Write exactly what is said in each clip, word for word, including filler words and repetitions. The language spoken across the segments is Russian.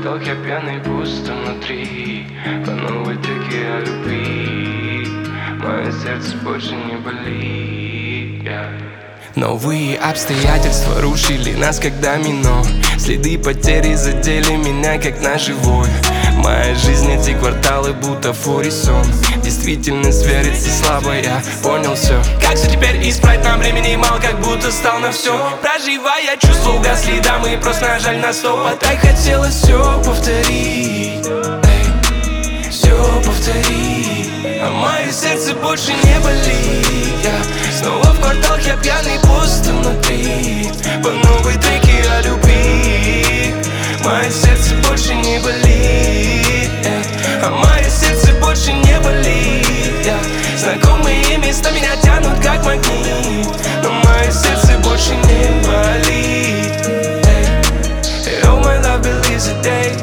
квартал, я пьяный, пусто внутри. По новой треке о любви. Мое сердце больше не болит, yeah. Новые обстоятельства рушили нас как домино. Следы потери задели меня как ножевой. Моя жизнь, эти кварталы, будто форисон. Действительность верится слабо, я понял все. Как все теперь исправить, нам времени мало, как будто стал на все. Проживая чувства, угасли дамы, просто нажали на стоп. А так хотелось все повторить, эй, все повторить. А мое сердце больше не болит, я снова в квартал, я пьяный, пусто внутри. По новой треке о любви. Мое сердце больше не болит, эй. А мое сердце больше не болит, я знакомые места меня тянут как магнит. Но мое сердце больше не болит, эй. Oh my love believes a day.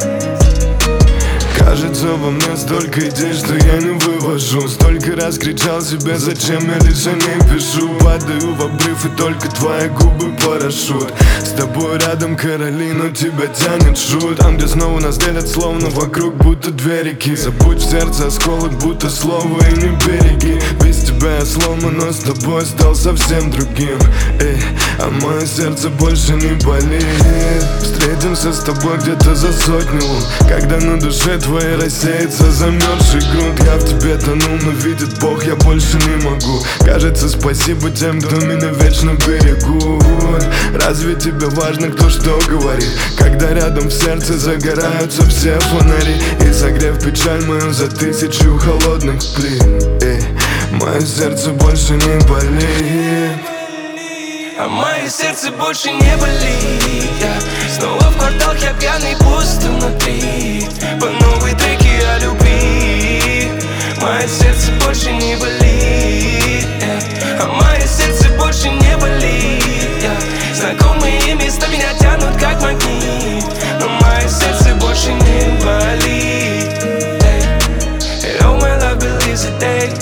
Кажется, во мне столько идей, что я не вывожу. Столько раз кричал себе, зачем я лишь о ней пишу. Падаю в обрыв, и только твои губы парашют. С тобой рядом, Каролина, тебя тянет шут. Там, где снова нас делят, словно вокруг, будто две реки. Забудь в сердце осколок, будто слово и не береги. Без тебя я сломан, но с тобой стал совсем другим, эй. А мое сердце больше не болит. Встретимся с тобой где-то за сотню лун, когда на душе твоей рассеется замерзший грунт. Я в тебе тону, но видит Бог, я больше не могу. Кажется, спасибо тем, кто меня вечно берегут. Разве тебе важно, кто что говорит, когда рядом в сердце загораются все фонари? И согрев печаль мою за тысячу холодных плит, эй, мое сердце больше не болит. А мое сердце больше не болит, я снова в квартал, я пьяный, пусто внутри. По новой треке о любви. Мое сердце больше не болит, эй. А мое сердце больше не болит, я знакомые места меня тянут как магнит. Но мое сердце больше не болит, эй. Oh my love believes a day.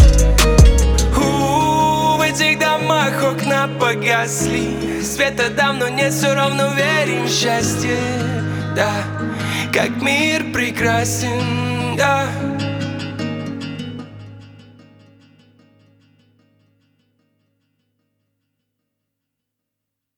В этих домах окна погасли, света давно нет, все равно верим в счастье, да. Как мир прекрасен, да.